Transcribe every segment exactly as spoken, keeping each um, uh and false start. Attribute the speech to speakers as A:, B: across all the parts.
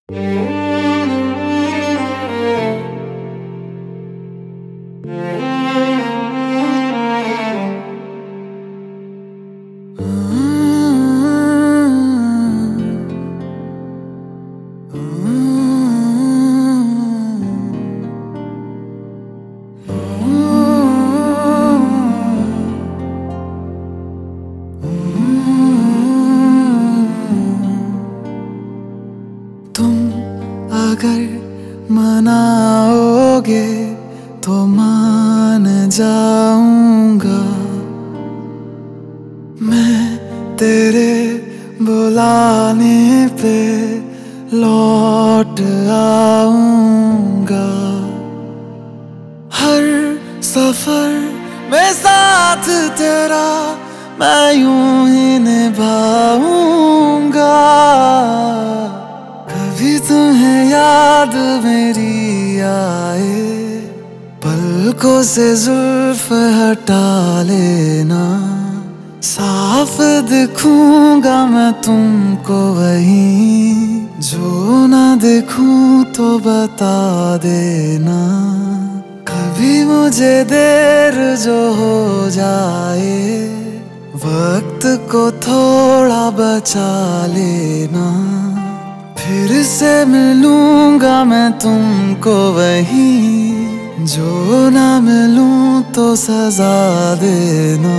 A: तुम अगर मनाओगे तो मान जाऊंगा, मैं तेरे बुलाने पे लौट आऊंगा। हर सफर में साथ तेरा मैं यूं ही निभाऊंगा। कभी तुम्हें याद मेरी आए, पलकों से जुल्फ हटा लेना। साफ दिखूंगा मैं तुमको वहीं, जो ना दिखूं तो बता देना। कभी मुझे देर जो हो जाए, वक्त को थोड़ा बचा लेना। फिर से मिलूंगा मैं तुमको वहीं, जो ना मिलूं तो सजा देना।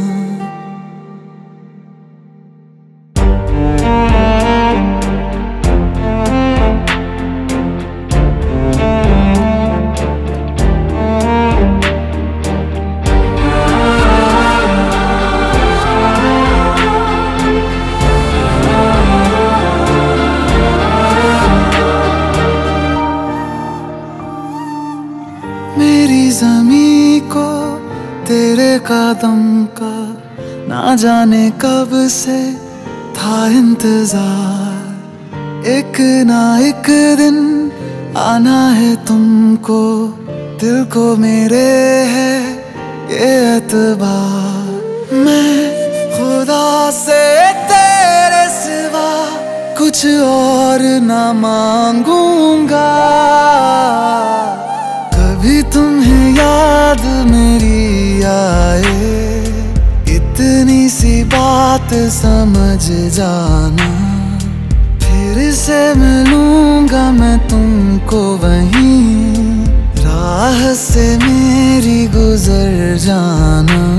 A: मेरी ज़मीं को तेरे कदम का ना जाने कब से था इंतजार। एक ना एक दिन आना है तुमको, दिल को मेरे है ये एतबार। मैं खुदा से तेरे सिवा कुछ और ना मांगूंगा। कभी तुम्हें याद मेरी आए, इतनी सी बात समझ जाना। फिर से मिलूंगा मैं तुमको वहीं, राह से मेरी गुजर जाना।